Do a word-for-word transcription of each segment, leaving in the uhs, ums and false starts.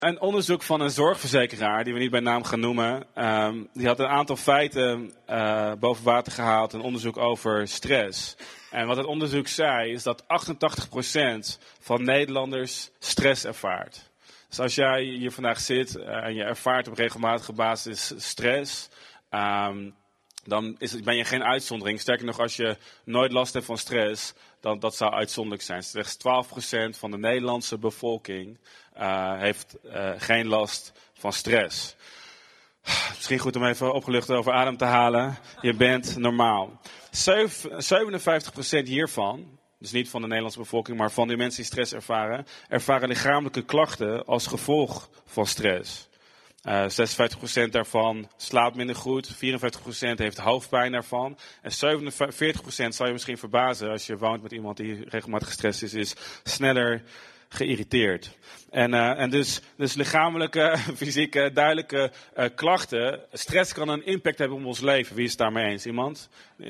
Een onderzoek van een zorgverzekeraar, die we niet bij naam gaan noemen, um, die had een aantal feiten uh, boven water gehaald. Een onderzoek over stress. En wat het onderzoek zei, is dat achtentachtig procent van Nederlanders stress ervaart. Dus als jij hier vandaag zit uh, en je ervaart op regelmatige basis stress, um, dan is het, ben je geen uitzondering. Sterker nog, als je nooit last hebt van stress, dan dat zou uitzonderlijk zijn. Slechts twaalf procent van de Nederlandse bevolking uh, heeft uh, geen last van stress. Misschien goed om even opgelucht over adem te halen. Je bent normaal. zevenenvijftig procent hiervan, dus niet van de Nederlandse bevolking, maar van die mensen die stress ervaren, ervaren lichamelijke klachten als gevolg van stress. Uh, zesenvijftig procent daarvan slaapt minder goed, vierenvijftig procent heeft hoofdpijn daarvan. En zevenenveertig procent, zal je misschien verbazen als je woont met iemand die regelmatig gestrest is, is sneller geïrriteerd. En, uh, en dus, dus lichamelijke, fysieke, duidelijke uh, klachten. Stress kan een impact hebben op ons leven. Wie is het daarmee eens? Iemand?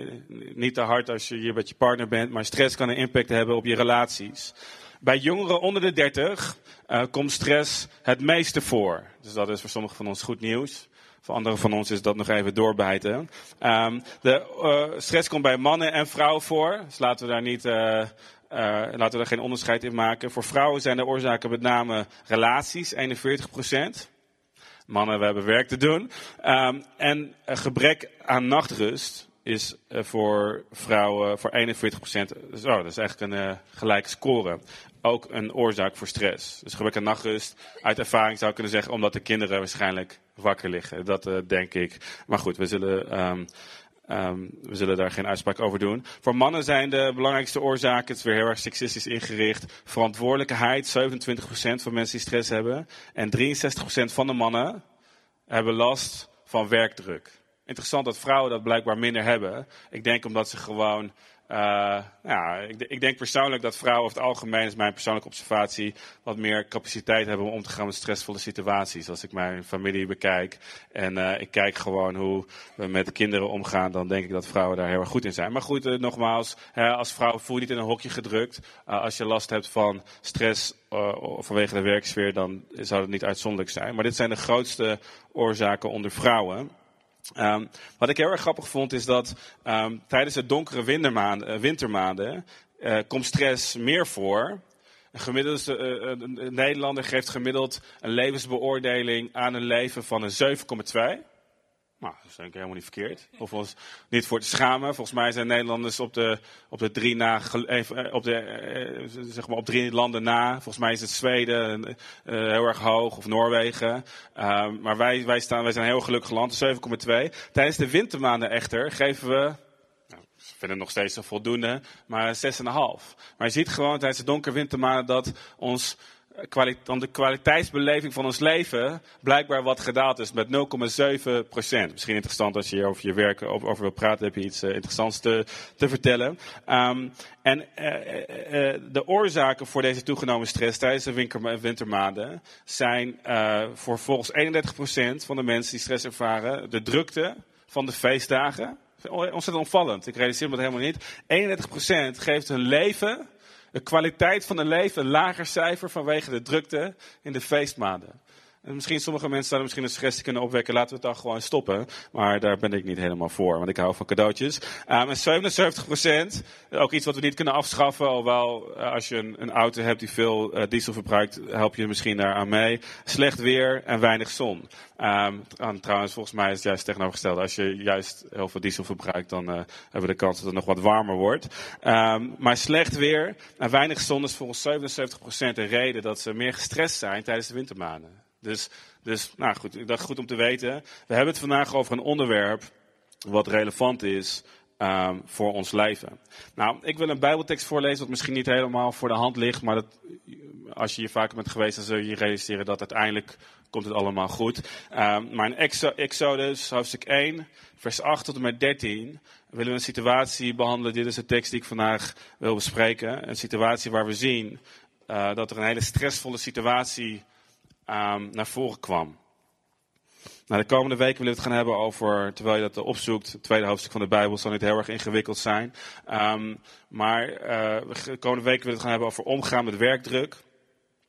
Niet te hard als je hier met je partner bent, maar stress kan een impact hebben op je relaties. Bij jongeren onder de dertig uh, komt stress het meeste voor. Dus dat is voor sommigen van ons goed nieuws. Voor anderen van ons is dat nog even doorbijten. Um, de uh, stress komt bij mannen en vrouwen voor. Dus laten we daar niet... Uh, Uh, laten we daar geen onderscheid in maken. Voor vrouwen zijn de oorzaken met name relaties, eenenveertig procent. Mannen, we hebben werk te doen. Um, en een gebrek aan nachtrust is uh, voor vrouwen voor eenenveertig procent. Dus, oh, dat is eigenlijk een uh, gelijke score. Ook een oorzaak voor stress. Dus gebrek aan nachtrust, uit ervaring zou ik kunnen zeggen, omdat de kinderen waarschijnlijk wakker liggen. Dat uh, denk ik. Maar goed, we zullen... Um, Um, we zullen daar geen uitspraak over doen. Voor mannen zijn de belangrijkste oorzaken, het is weer heel erg seksistisch ingericht, verantwoordelijkheid, zevenentwintig procent van mensen die stress hebben. En drieënzestig procent van de mannen hebben last van werkdruk. Interessant dat vrouwen dat blijkbaar minder hebben. Ik denk omdat ze gewoon... Uh, ja, ik, ik denk persoonlijk dat vrouwen over het algemeen, is mijn persoonlijke observatie, wat meer capaciteit hebben om om te gaan met stressvolle situaties. Als ik mijn familie bekijk en uh, ik kijk gewoon hoe we met kinderen omgaan, dan denk ik dat vrouwen daar heel erg goed in zijn. Maar goed, uh, nogmaals, uh, als vrouw voel je niet in een hokje gedrukt. Uh, als je last hebt van stress uh, vanwege de werksfeer, dan zou het niet uitzonderlijk zijn. Maar dit zijn de grootste oorzaken onder vrouwen. Um, wat ik heel erg grappig vond is dat um, tijdens de donkere wintermaanden, uh, wintermaanden uh, komt stress meer voor. Een gemiddelde uh, een Nederlander geeft gemiddeld een levensbeoordeling aan een leven van een zeven komma twee. Nou, dat is denk ik helemaal niet verkeerd. Of ons niet voor te schamen. Volgens mij zijn Nederlanders op de, op de drie na, op de, zeg maar op drie landen na. Volgens mij is het Zweden uh, heel erg hoog, of Noorwegen. Uh, maar wij, wij, staan, wij zijn een heel gelukkig land, zeven komma twee. Tijdens de wintermaanden echter geven we, nou, we vinden het nog steeds een voldoende, maar zes komma vijf. Maar je ziet gewoon tijdens de donkere wintermaanden dat ons... dan de kwaliteitsbeleving van ons leven blijkbaar wat gedaald is met nul komma zeven procent. Misschien interessant als je hier over je werk over, over wil praten, heb je iets uh, interessants te, te vertellen. Um, en uh, uh, de oorzaken voor deze toegenomen stress tijdens de winter, wintermaanden zijn uh, voor volgens eenendertig procent van de mensen die stress ervaren de drukte van de feestdagen. Ontzettend opvallend, ik realiseer me dat helemaal niet. eenendertig procent geeft hun leven... de kwaliteit van een leven een lager cijfer vanwege de drukte in de feestmaanden. En misschien sommige mensen zouden misschien een suggestie kunnen opwekken. Laten we het dan gewoon stoppen. Maar daar ben ik niet helemaal voor. Want ik hou van cadeautjes. Um, en zevenenzeventig procent. Ook iets wat we niet kunnen afschaffen. Alhoewel uh, als je een, een auto hebt die veel uh, diesel verbruikt. Help je misschien daaraan mee. Slecht weer en weinig zon. Um, trouwens volgens mij is het juist tegenovergesteld. Als je juist heel veel diesel verbruikt. Dan uh, hebben we de kans dat het nog wat warmer wordt. Um, maar slecht weer en weinig zon is volgens zevenenzeventig procent de reden dat ze meer gestrest zijn tijdens de wintermaanden. Dus, dus, nou goed, ik dacht goed om te weten. We hebben het vandaag over een onderwerp wat relevant is um, voor ons leven. Nou, ik wil een Bijbeltekst voorlezen wat misschien niet helemaal voor de hand ligt. Maar dat, als je hier vaker bent geweest, dan zul je je realiseren dat uiteindelijk komt het allemaal goed. Um, maar in Exo- Exodus, hoofdstuk één, vers acht tot en met dertien... willen we een situatie behandelen. Dit is de tekst die ik vandaag wil bespreken. Een situatie waar we zien uh, dat er een hele stressvolle situatie Um, naar voren kwam. Nou, de komende weken willen we het gaan hebben over, terwijl je dat opzoekt, het tweede hoofdstuk van de Bijbel zal niet heel erg ingewikkeld zijn. Um, maar uh, de komende weken willen we het gaan hebben over omgaan met werkdruk.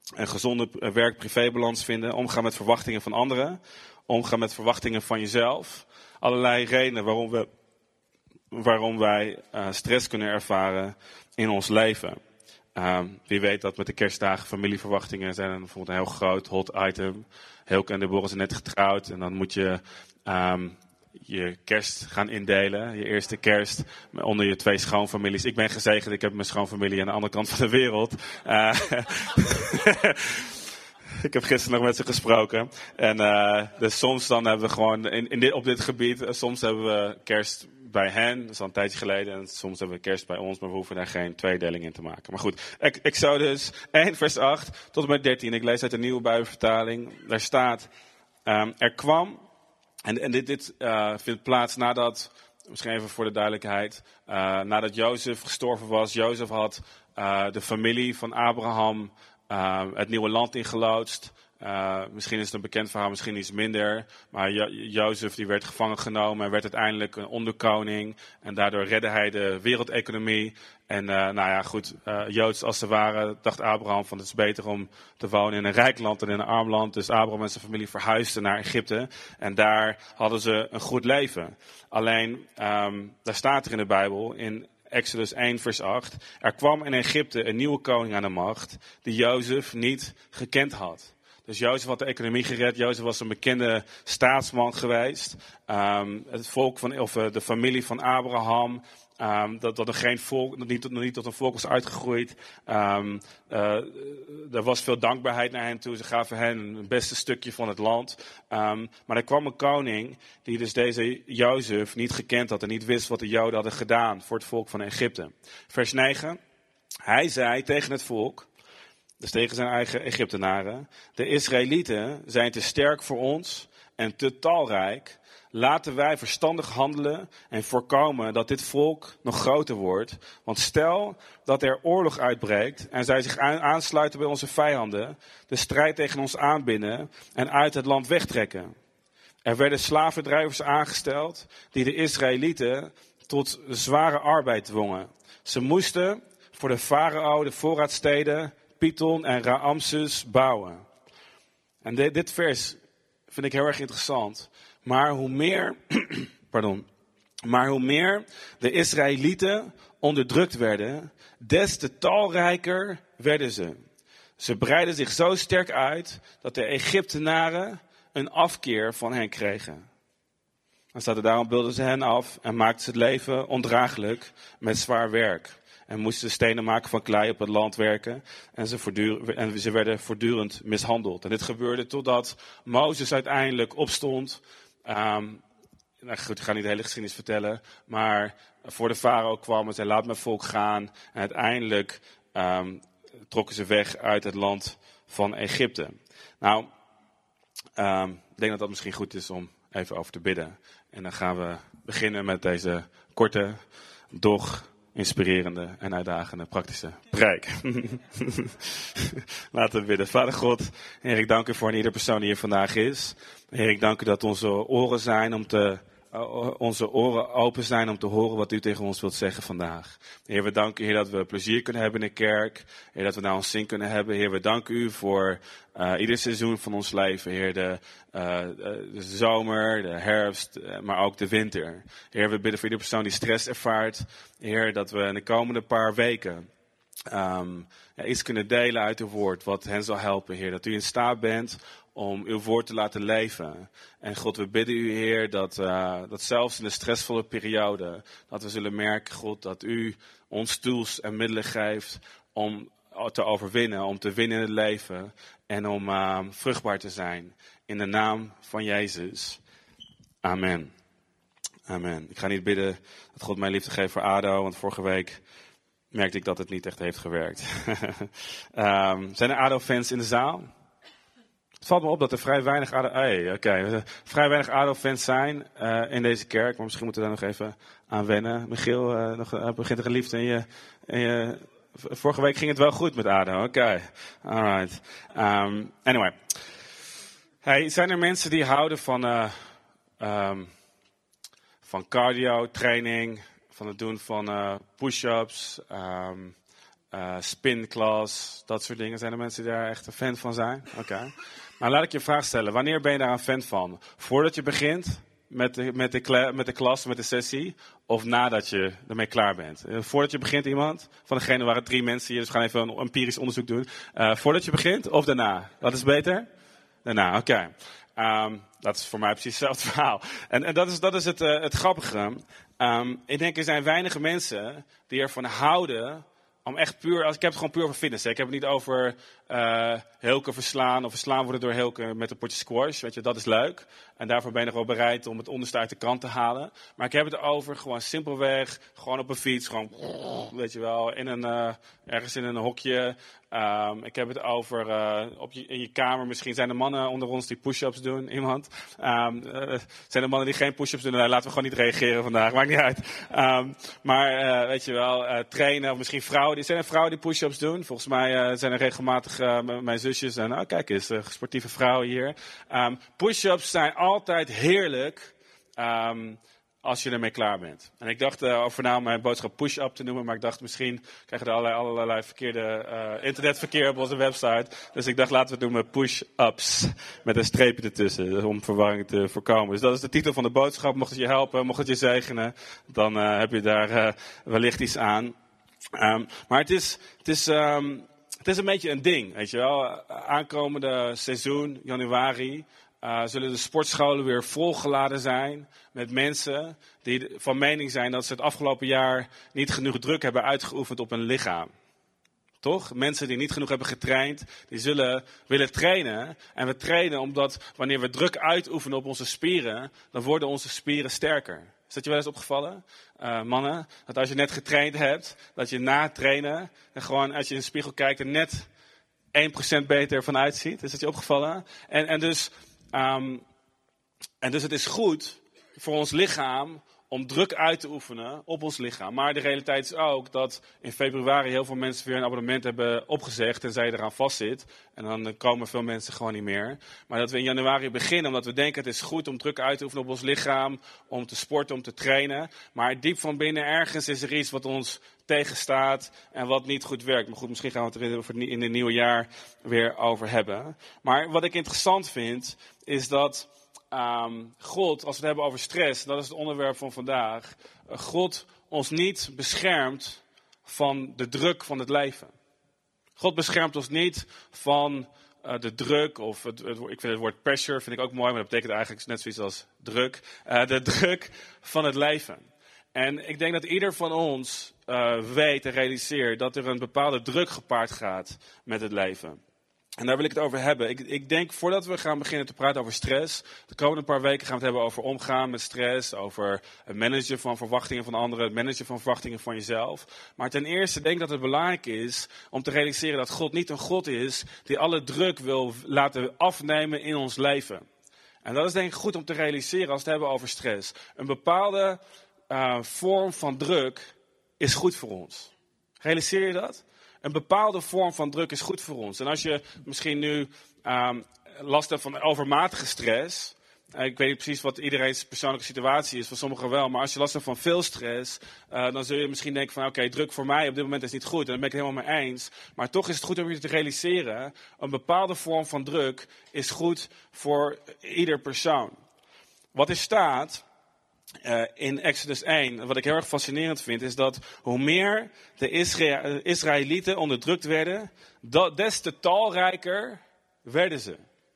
een gezonde werk-privébalans vinden, omgaan met verwachtingen van anderen, omgaan met verwachtingen van jezelf. Allerlei redenen waarom, we, waarom wij uh, stress kunnen ervaren in ons leven. Um, wie weet dat met de kerstdagen familieverwachtingen zijn bijvoorbeeld een heel groot hot item. Hilke en Deborah zijn net getrouwd en dan moet je um, je kerst gaan indelen. Je eerste kerst onder je twee schoonfamilies. Ik ben gezegend, ik heb mijn schoonfamilie aan de andere kant van de wereld. Uh, ik heb gisteren nog met ze gesproken. En uh, dus soms dan hebben we gewoon in, in dit, op dit gebied, uh, soms hebben we kerst bij hen, dat is al een tijdje geleden. En soms hebben we kerst bij ons, maar we hoeven daar geen tweedeling in te maken. Maar goed, Exodus één vers acht tot en met dertien. Ik lees uit de nieuwe Bijbelvertaling. Daar staat, um, er kwam, en, en dit, dit uh, vindt plaats nadat, misschien even voor de duidelijkheid, uh, nadat Jozef gestorven was. Jozef had uh, de familie van Abraham uh, het nieuwe land ingeloodst. Uh, misschien is het een bekend verhaal, misschien iets minder. Maar jo- Jozef die werd gevangen genomen en werd uiteindelijk een onderkoning. En daardoor redde hij de wereldeconomie. En uh, nou ja, goed, uh, Joods als ze waren, dacht Abraham van het is beter om te wonen in een rijk land dan in een arm land. Dus Abraham en zijn familie verhuisden naar Egypte. En daar hadden ze een goed leven. Alleen, um, daar staat er in de Bijbel, in Exodus één vers acht. Er kwam in Egypte een nieuwe koning aan de macht die Jozef niet gekend had. Dus Jozef had de economie gered. Jozef was een bekende staatsman geweest. Um, het volk van, of uh, de familie van Abraham. Um, dat, dat er geen volk, nog niet, nog niet tot een volk was uitgegroeid. Um, uh, er was veel dankbaarheid naar hen toe. Ze gaven hen het beste stukje van het land. Um, maar er kwam een koning die dus deze Jozef niet gekend had en niet wist wat de Joden hadden gedaan voor het volk van Egypte. Vers negen. Hij zei tegen het volk, dus tegen zijn eigen Egyptenaren, de Israëlieten zijn te sterk voor ons en te talrijk. Laten wij verstandig handelen en voorkomen dat dit volk nog groter wordt. Want stel dat er oorlog uitbreekt en zij zich aansluiten bij onze vijanden, de strijd tegen ons aanbinden en uit het land wegtrekken. Er werden slavendrijvers aangesteld die de Israëlieten tot zware arbeid dwongen. Ze moesten voor de farao de voorraadsteden Python en Raamses bouwen. En dit, dit vers vind ik heel erg interessant. Maar hoe meer, pardon, maar hoe meer de Israëlieten onderdrukt werden, des te talrijker werden ze. Ze breidden zich zo sterk uit dat de Egyptenaren een afkeer van hen kregen. Dan staat er, daarom beelden ze hen af en maakten ze het leven ondraaglijk met zwaar werk. En moesten stenen maken van klei op het land werken. En ze, voortdurend, en ze werden voortdurend mishandeld. En dit gebeurde totdat Mozes uiteindelijk opstond. Um, nou goed, ik ga niet de hele geschiedenis vertellen. Maar voor de farao kwam en zei, laat mijn volk gaan. En uiteindelijk um, trokken ze weg uit het land van Egypte. Nou, um, ik denk dat dat misschien goed is om even over te bidden. En dan gaan we beginnen met deze korte, doch inspirerende en uitdagende praktische preek. Laten we bidden. Vader God, Heer, ik dank u voor ieder persoon die hier vandaag is. Heer, ik dank u dat onze oren zijn om te, uh, onze oren open zijn om te horen wat u tegen ons wilt zeggen vandaag. Heer, we danken u, Heer, dat we plezier kunnen hebben in de kerk. Heer, dat we naar ons zin kunnen hebben. Heer, we danken u voor uh, ieder seizoen van ons leven. Heer, de, uh, de zomer, de herfst, uh, maar ook de winter. Heer, we bidden voor ieder persoon die stress ervaart. Heer, dat we in de komende paar weken um, ja, iets kunnen delen uit uw woord wat hen zal helpen. Heer, dat u in staat bent om uw woord te laten leven. En God, we bidden u, Heer, dat, uh, dat zelfs in de stressvolle periode, dat we zullen merken, God, dat u ons tools en middelen geeft om te overwinnen, om te winnen in het leven en om uh, vruchtbaar te zijn. In de naam van Jezus. Amen. Amen. Ik ga niet bidden dat God mij liefde geeft voor ADO, want vorige week merkte ik dat het niet echt heeft gewerkt. um, zijn er ADO-fans in de zaal? Het valt me op dat er vrij weinig ADO, hey, okay, vrij weinig ADO-fans zijn uh, in deze kerk, maar misschien moeten we daar nog even aan wennen. Michiel, uh, nog, uh, begint er een liefde in je, in je... Vorige week ging het wel goed met ADO, oké. Okay. Alright. Um, anyway. Hey, zijn er mensen die houden van, uh, um, van cardio, training, van het doen van uh, push-ups, um, uh, spin-class, dat soort dingen. Zijn er mensen die daar echt een fan van zijn? Oké. Okay. Nou, laat ik je een vraag stellen. Wanneer ben je daar een fan van? Voordat je begint met de, met de, kla- met de klas, met de sessie, of nadat je ermee klaar bent? Uh, voordat je begint, iemand? Van degene waren drie mensen hier, dus we gaan even een empirisch onderzoek doen. Uh, voordat je begint of daarna? Wat is beter? Daarna, oké. Okay. Um, dat is voor mij precies hetzelfde verhaal. En, en dat is, dat is het, uh, het grappige. Um, ik denk er zijn weinige mensen die ervan houden om echt puur, als ik heb het gewoon puur over fitness. Hè. Ik heb het niet over uh, Hilke verslaan of verslaan worden door Hilke met een potje squash. Weet je, dat is leuk. En daarvoor ben je nog wel bereid om het onderste uit de krant te halen. Maar ik heb het over gewoon simpelweg, gewoon op een fiets, gewoon, weet je wel, in een, uh, ergens in een hokje. Um, ik heb het over uh, op je, in je kamer. Misschien zijn er mannen onder ons die push-ups doen. Iemand. Um, uh, zijn er mannen die geen push-ups doen? Nou, laten we gewoon niet reageren vandaag. Maakt niet uit. Um, maar uh, weet je wel, uh, trainen. Of misschien vrouwen. Die, zijn er vrouwen die push-ups doen? Volgens mij uh, zijn er regelmatig uh, m- mijn zusjes. En oh, kijk eens, uh, sportieve vrouwen hier. Um, push-ups zijn altijd heerlijk. Um, Als je ermee klaar bent. En ik dacht uh, over nou mijn boodschap push-up te noemen. Maar ik dacht misschien krijgen we allerlei, allerlei verkeerde uh, internetverkeer op onze website. Dus ik dacht laten we het noemen push-ups. Met een streepje ertussen. Dus om verwarring te voorkomen. Dus dat is de titel van de boodschap. Mocht het je helpen, mocht het je zegenen. Dan uh, heb je daar uh, wellicht iets aan. Um, maar het is, het is, um, het is een beetje een ding. Weet je wel. Aankomende seizoen, januari. Uh, zullen de sportscholen weer volgeladen zijn met mensen die van mening zijn dat ze het afgelopen jaar niet genoeg druk hebben uitgeoefend op hun lichaam. Toch? Mensen die niet genoeg hebben getraind, die zullen willen trainen. En we trainen omdat wanneer we druk uitoefenen op onze spieren, dan worden onze spieren sterker. Is dat je wel eens opgevallen? Uh, mannen, dat als je net getraind hebt, dat je na het trainen, en gewoon als je in de spiegel kijkt, er net één procent beter van uitziet. Is dat je opgevallen? En, en dus... Um, en dus het is goed voor ons lichaam om druk uit te oefenen op ons lichaam. Maar de realiteit is ook dat in februari heel veel mensen weer een abonnement hebben opgezegd en zij eraan vastzit. En dan komen veel mensen gewoon niet meer. Maar dat we in januari beginnen omdat we denken het is goed om druk uit te oefenen op ons lichaam. Om te sporten, om te trainen. Maar diep van binnen ergens is er iets wat ons tegenstaat en wat niet goed werkt. Maar goed, misschien gaan we het er in het nieuwe jaar weer over hebben. Maar wat ik interessant vind is dat Um, God, als we het hebben over stress, dat is het onderwerp van vandaag. Uh, God ons niet beschermt van de druk van het leven. God beschermt ons niet van uh, de druk, of het, het, ik vind het woord pressure vind ik ook mooi, maar dat betekent eigenlijk net zoiets als druk. Uh, de druk van het leven. En ik denk dat ieder van ons uh, weet en realiseert dat er een bepaalde druk gepaard gaat met het leven. En daar wil ik het over hebben. Ik, ik denk, voordat we gaan beginnen te praten over stress, de komende paar weken gaan we het hebben over omgaan met stress, over het managen van verwachtingen van anderen, het managen van verwachtingen van jezelf. Maar ten eerste denk ik dat het belangrijk is om te realiseren dat God niet een God is die alle druk wil laten afnemen in ons leven. En dat is denk ik goed om te realiseren als we het hebben over stress. Een bepaalde uh, vorm van druk is goed voor ons. Realiseer je dat? Een bepaalde vorm van druk is goed voor ons. En als je misschien nu um, last hebt van overmatige stress. Uh, ik weet niet precies wat iedereen's persoonlijke situatie is. Voor sommigen wel. Maar als je last hebt van veel stress. Uh, dan zul je misschien denken van oké, okay, druk voor mij op dit moment is niet goed. En daar ben ik het helemaal mee eens. Maar toch is het goed om je te realiseren. Een bepaalde vorm van druk is goed voor ieder persoon. Wat er staat... Uh, in Exodus één, wat ik heel erg fascinerend vind, is dat hoe meer de Isra- Israëlieten onderdrukt werden, dat, des te talrijker werden ze.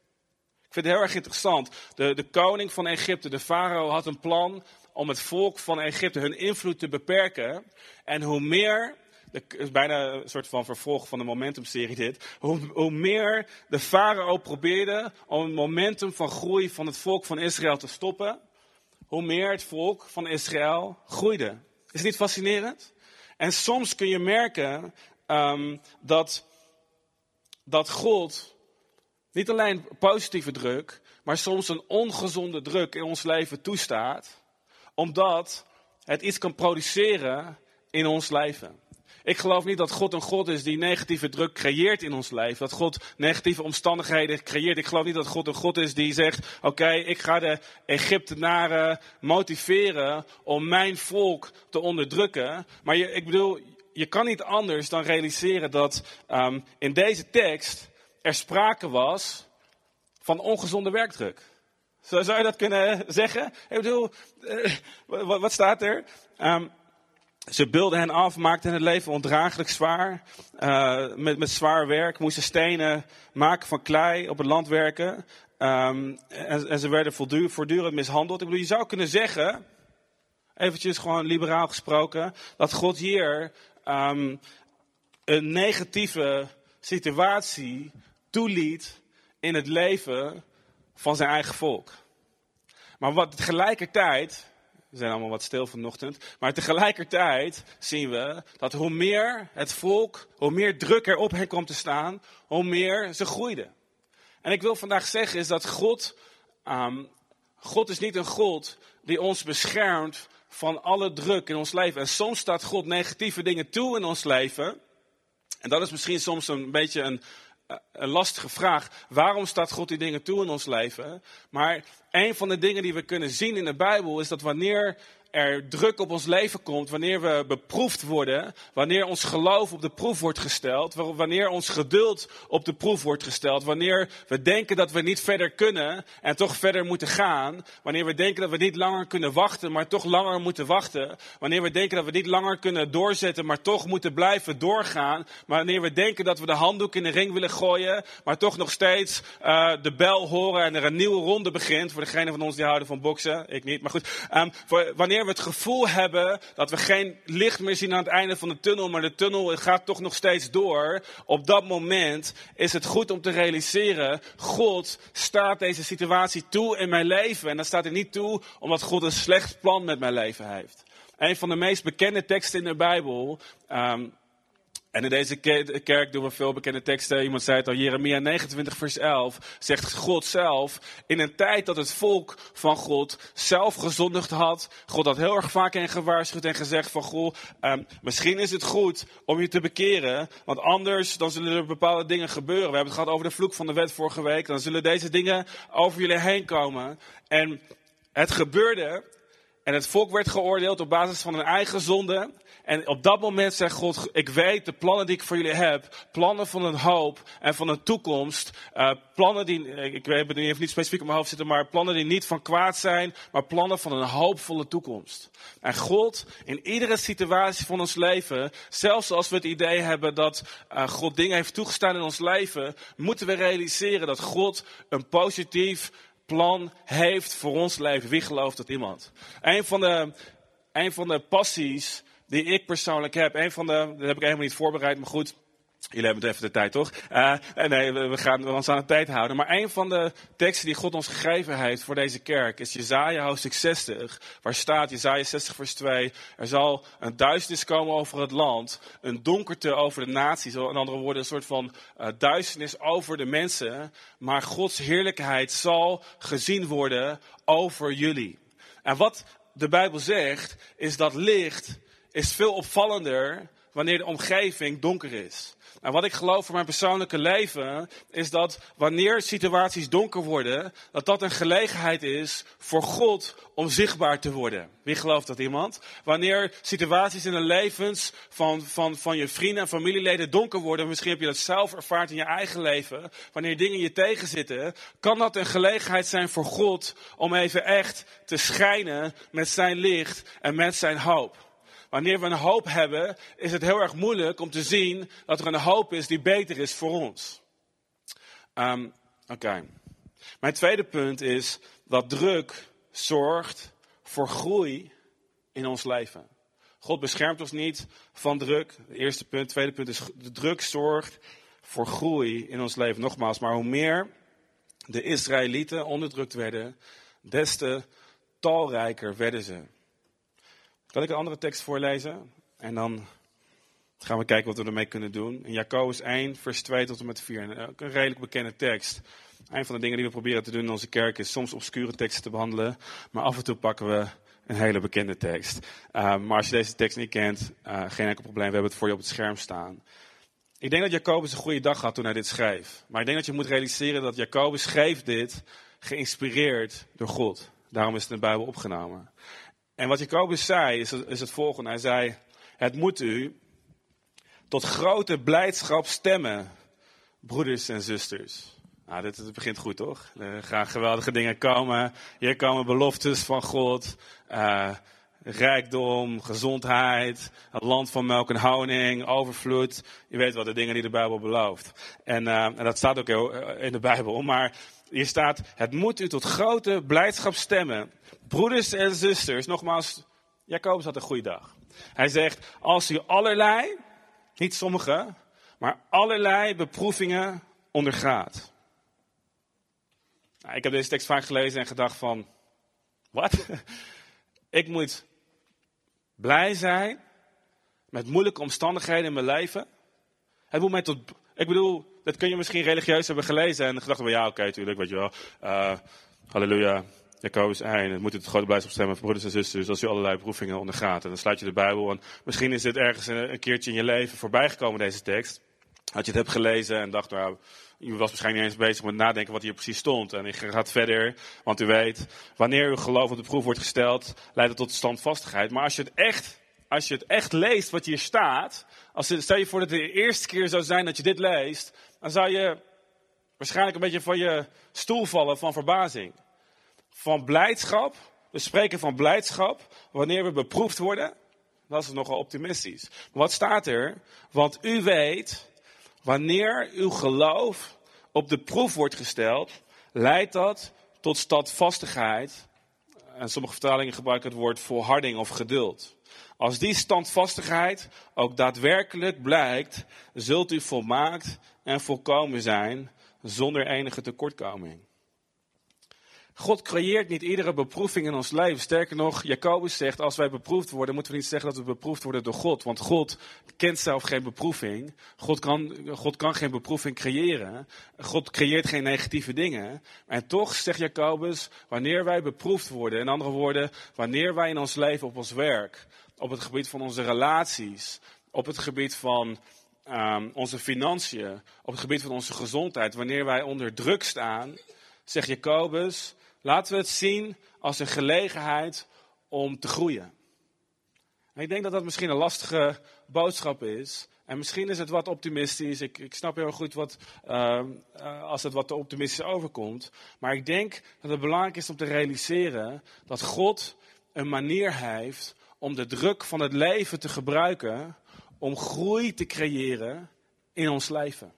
Ik vind het heel erg interessant. De, de koning van Egypte, de farao, had een plan om het volk van Egypte hun invloed te beperken. En hoe meer, het is bijna een soort van vervolg van de Momentum-serie dit, hoe, hoe meer de farao probeerde om het momentum van groei van het volk van Israël te stoppen, hoe meer het volk van Israël groeide. Is het niet fascinerend? En soms kun je merken um, dat, dat God niet alleen positieve druk, maar soms een ongezonde druk in ons leven toestaat, omdat het iets kan produceren in ons leven. Ik geloof niet dat God een God is die negatieve druk creëert in ons leven. Dat God negatieve omstandigheden creëert. Ik geloof niet dat God een God is die zegt, oké, okay, ik ga de Egyptenaren motiveren om mijn volk te onderdrukken. Maar je, ik bedoel, je kan niet anders dan realiseren dat um, in deze tekst er sprake was van ongezonde werkdruk. Zo zou je dat kunnen zeggen? Ik bedoel, uh, wat, wat staat er? Um, Ze beelden hen af, maakten hen het leven ondraaglijk zwaar. Uh, met, met zwaar werk, moesten stenen maken van klei, op het land werken. Um, en, en ze werden voortdurend, voortdurend mishandeld. Ik bedoel, je zou kunnen zeggen, eventjes gewoon liberaal gesproken, dat God hier um, een negatieve situatie toeliet in het leven van zijn eigen volk. Maar wat tegelijkertijd, we zijn allemaal wat stil vanochtend, maar tegelijkertijd zien we dat hoe meer het volk, hoe meer druk er op hen kwam te staan, hoe meer ze groeiden. En ik wil vandaag zeggen is dat God, um, God is niet een God die ons beschermt van alle druk in ons leven. En soms staat God negatieve dingen toe in ons leven. En dat is misschien soms een beetje een, een lastige vraag. Waarom staat God die dingen toe in ons leven? Maar een van de dingen die we kunnen zien in de Bijbel is dat wanneer er druk op ons leven komt, wanneer we beproefd worden, wanneer ons geloof op de proef wordt gesteld, wanneer ons geduld op de proef wordt gesteld, wanneer we denken dat we niet verder kunnen en toch verder moeten gaan, wanneer we denken dat we niet langer kunnen wachten, maar toch langer moeten wachten, wanneer we denken dat we niet langer kunnen doorzetten, maar toch moeten blijven doorgaan, wanneer we denken dat we de handdoek in de ring willen gooien, maar toch nog steeds uh, de bel horen en er een nieuwe ronde begint, voor degenen van ons die houden van boksen, ik niet, maar goed, um, voor, wanneer we het gevoel hebben dat we geen licht meer zien aan het einde van de tunnel, maar de tunnel gaat toch nog steeds door. Op dat moment is het goed om te realiseren, God staat deze situatie toe in mijn leven. En dat staat er niet toe omdat God een slecht plan met mijn leven heeft. Een van de meest bekende teksten in de Bijbel, um, en in deze kerk doen we veel bekende teksten. Iemand zei het al, Jeremia negenentwintig vers elf. Zegt God zelf, in een tijd dat het volk van God zelf gezondigd had. God had heel erg vaak hen gewaarschuwd en gezegd van, goh, um, misschien is het goed om je te bekeren. Want anders dan zullen er bepaalde dingen gebeuren. We hebben het gehad over de vloek van de wet vorige week. Dan zullen deze dingen over jullie heen komen. En het gebeurde. En het volk werd geoordeeld op basis van hun eigen zonde. En op dat moment zegt God, ik weet de plannen die ik voor jullie heb. Plannen van een hoop en van een toekomst. Uh, plannen die, ik weet het even niet specifiek op mijn hoofd zitten, maar plannen die niet van kwaad zijn. Maar plannen van een hoopvolle toekomst. En God, in iedere situatie van ons leven, zelfs als we het idee hebben dat uh, God dingen heeft toegestaan in ons leven, moeten we realiseren dat God een positief plan heeft voor ons leven. Wie gelooft dat? Iemand? Een van de, een van de passies die ik persoonlijk heb. Een van de, dat heb ik helemaal niet voorbereid, maar goed. Jullie hebben het even de tijd, toch? Uh, nee, we gaan we ons aan de tijd houden. Maar een van de teksten die God ons gegeven heeft voor deze kerk is Jesaja hoofdstuk zestig. Waar staat, Jesaja zestig vers twee. Er zal een duisternis komen over het land. Een donkerte over de naties. In andere woorden, een soort van uh, duisternis over de mensen. Maar Gods heerlijkheid zal gezien worden over jullie. En wat de Bijbel zegt, is dat licht is veel opvallender wanneer de omgeving donker is. En wat ik geloof voor mijn persoonlijke leven, is dat wanneer situaties donker worden, dat dat een gelegenheid is voor God om zichtbaar te worden. Wie gelooft dat? Iemand? Wanneer situaties in de levens van, van, van je vrienden en familieleden donker worden, misschien heb je dat zelf ervaard in je eigen leven, wanneer dingen je tegenzitten, kan dat een gelegenheid zijn voor God om even echt te schijnen met zijn licht en met zijn hoop. Wanneer we een hoop hebben, is het heel erg moeilijk om te zien dat er een hoop is die beter is voor ons. Um, Oké. Okay. Mijn tweede punt is dat druk zorgt voor groei in ons leven. God beschermt ons niet van druk. Het eerste punt. Het tweede punt is de druk zorgt voor groei in ons leven. Nogmaals, maar hoe meer de Israëlieten onderdrukt werden, des te talrijker werden ze. Kan ik een andere tekst voorlezen? En dan gaan we kijken wat we ermee kunnen doen. In Jacobus één, vers twee tot en met vier. Een, een redelijk bekende tekst. Een van de dingen die we proberen te doen in onze kerk is soms obscure teksten te behandelen. Maar af en toe pakken we een hele bekende tekst. Uh, maar als je deze tekst niet kent, uh, geen enkel probleem. We hebben het voor je op het scherm staan. Ik denk dat Jacobus een goede dag had toen hij dit schreef. Maar ik denk dat je moet realiseren dat Jacobus schreef dit geïnspireerd door God. Daarom is het in de Bijbel opgenomen. En wat Jacobus zei is, is het volgende. Hij zei, het moet u tot grote blijdschap stemmen, broeders en zusters. Nou, dit, dit begint goed, toch? Er gaan geweldige dingen komen. Hier komen beloftes van God. Uh, rijkdom, gezondheid, het land van melk en honing, overvloed. Je weet wel, de dingen die de Bijbel belooft. En, uh, en dat staat ook heel, uh, in de Bijbel. Maar hier staat, het moet u tot grote blijdschap stemmen. Broeders en zusters, nogmaals, Jacobus had een goede dag. Hij zegt, als u allerlei, niet sommige, maar allerlei beproevingen ondergaat. Nou, ik heb deze tekst vaak gelezen en gedacht van, wat? Ik moet blij zijn met moeilijke omstandigheden in mijn leven. Het moet mij tot, ik bedoel, dat kun je misschien religieus hebben gelezen en gedacht van, ja, oké, okay, tuurlijk, weet je wel. Uh, halleluja, Jacobus één, het moet u tot grote blijdschap stemmen voor broeders en zusters als u allerlei beproevingen ondergaat. En dan sluit je de Bijbel en misschien is dit ergens een, een keertje in je leven voorbijgekomen, deze tekst. Dat je het hebt gelezen en dacht, nou, u was waarschijnlijk niet eens bezig met nadenken wat hier precies stond. En ik ga verder, want u weet, wanneer uw geloof op de proef wordt gesteld, leidt het tot standvastigheid. Maar als je het echt, als je het echt leest wat hier staat, als het, stel je voor dat het de eerste keer zou zijn dat je dit leest, dan zou je waarschijnlijk een beetje van je stoel vallen van verbazing. Van blijdschap, we spreken van blijdschap, wanneer we beproefd worden, dat is nogal optimistisch. Maar wat staat er? Want u weet, wanneer uw geloof op de proef wordt gesteld, leidt dat tot standvastigheid. En sommige vertalingen gebruiken het woord volharding of geduld. Als die standvastigheid ook daadwerkelijk blijkt, zult u volmaakt en volkomen zijn zonder enige tekortkoming. God creëert niet iedere beproeving in ons leven. Sterker nog, Jacobus zegt, als wij beproefd worden, moeten we niet zeggen dat we beproefd worden door God. Want God kent zelf geen beproeving. God kan, God kan geen beproeving creëren. God creëert geen negatieve dingen. En toch, zegt Jacobus, wanneer wij beproefd worden, in andere woorden, wanneer wij in ons leven op ons werk, op het gebied van onze relaties, op het gebied van um, onze financiën, op het gebied van onze gezondheid, wanneer wij onder druk staan, zegt Jacobus, laten we het zien als een gelegenheid om te groeien. En ik denk dat dat misschien een lastige boodschap is. En misschien is het wat optimistisch. Ik, ik snap heel goed wat, uh, uh, als het wat te optimistisch overkomt. Maar ik denk dat het belangrijk is om te realiseren dat God een manier heeft om de druk van het leven te gebruiken om groei te creëren in ons leven.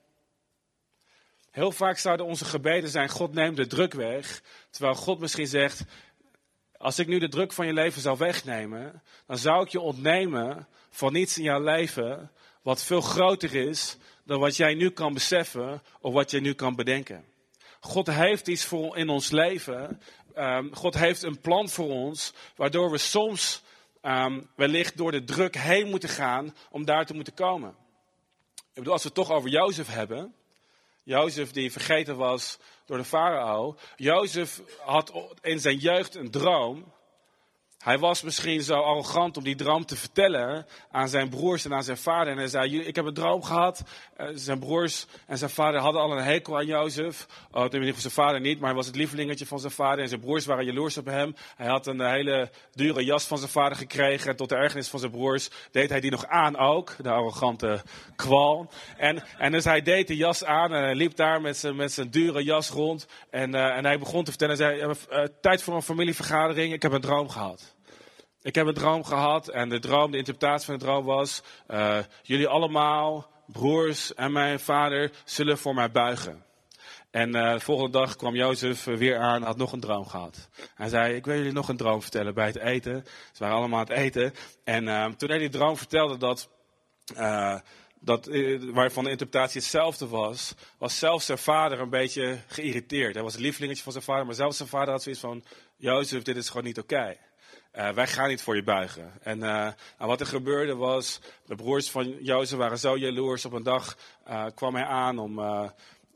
Heel vaak zouden onze gebeden zijn, God neemt de druk weg. Terwijl God misschien zegt, als ik nu de druk van je leven zou wegnemen, dan zou ik je ontnemen van iets in jouw leven wat veel groter is dan wat jij nu kan beseffen of wat jij nu kan bedenken. God heeft iets voor in ons leven. Um, God heeft een plan voor ons, waardoor we soms um, wellicht door de druk heen moeten gaan om daar te moeten komen. Ik bedoel, als we het toch over Jozef hebben. Jozef die vergeten was door de farao. Jozef had in zijn jeugd een droom. Hij was misschien zo arrogant om die droom te vertellen aan zijn broers en aan zijn vader. En hij zei, ik heb een droom gehad. Uh, zijn broers en zijn vader hadden al een hekel aan Jozef. Oh, tenminste voor zijn vader niet, maar hij was het lievelingetje van zijn vader. En zijn broers waren jaloers op hem. Hij had een hele dure jas van zijn vader gekregen. En tot de ergernis van zijn broers deed hij die nog aan ook. De arrogante kwal. En, en dus hij deed de jas aan en hij liep daar met zijn, met zijn dure jas rond. En, uh, en hij begon te vertellen, hij zei, uh, tijd voor een familievergadering, ik heb een droom gehad. Ik heb een droom gehad en de droom, de interpretatie van de droom was, uh, jullie allemaal, broers en mijn vader, zullen voor mij buigen. En uh, de volgende dag kwam Jozef weer aan en had nog een droom gehad. Hij zei, ik wil jullie nog een droom vertellen bij het eten. Ze waren allemaal aan het eten. En uh, toen hij die droom vertelde dat, uh, dat uh, waarvan de interpretatie hetzelfde was, was zelfs zijn vader een beetje geïrriteerd. Hij was het lievelingetje van zijn vader, maar zelfs zijn vader had zoiets van, Jozef, dit is gewoon niet oké. Okay. Uh, wij gaan niet voor je buigen. En uh, nou, wat er gebeurde was, de broers van Jozef waren zo jaloers. Op een dag uh, kwam hij aan om, uh,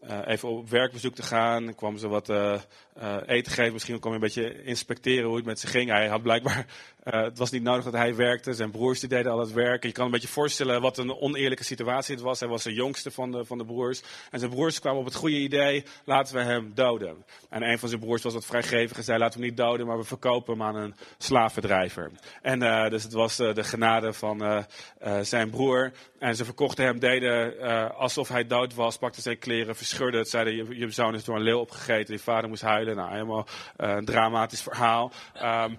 uh, even op werkbezoek te gaan. Ik kwam ze wat uh, uh, eten geven. Misschien kwam hij een beetje inspecteren hoe het met ze ging. Hij had blijkbaar, uh, het was niet nodig dat hij werkte. Zijn broers die deden al het werk. Je kan een beetje voorstellen wat een oneerlijke situatie het was. Hij was de jongste van de, van de broers. En zijn broers kwamen op het goede idee, laten we hem doden. En een van zijn broers was wat vrijgevig en zei, laten we hem niet doden, maar we verkopen hem aan een slavendrijver. En uh, dus het was uh, de genade van uh, uh, zijn broer. En ze verkochten hem, deden uh, alsof hij dood was, pakten zijn kleren, verscheurden het, zeiden, je, je zoon is door een leeuw opgegeten, je vader moest huilen. Nou, helemaal uh, een dramatisch verhaal. Um,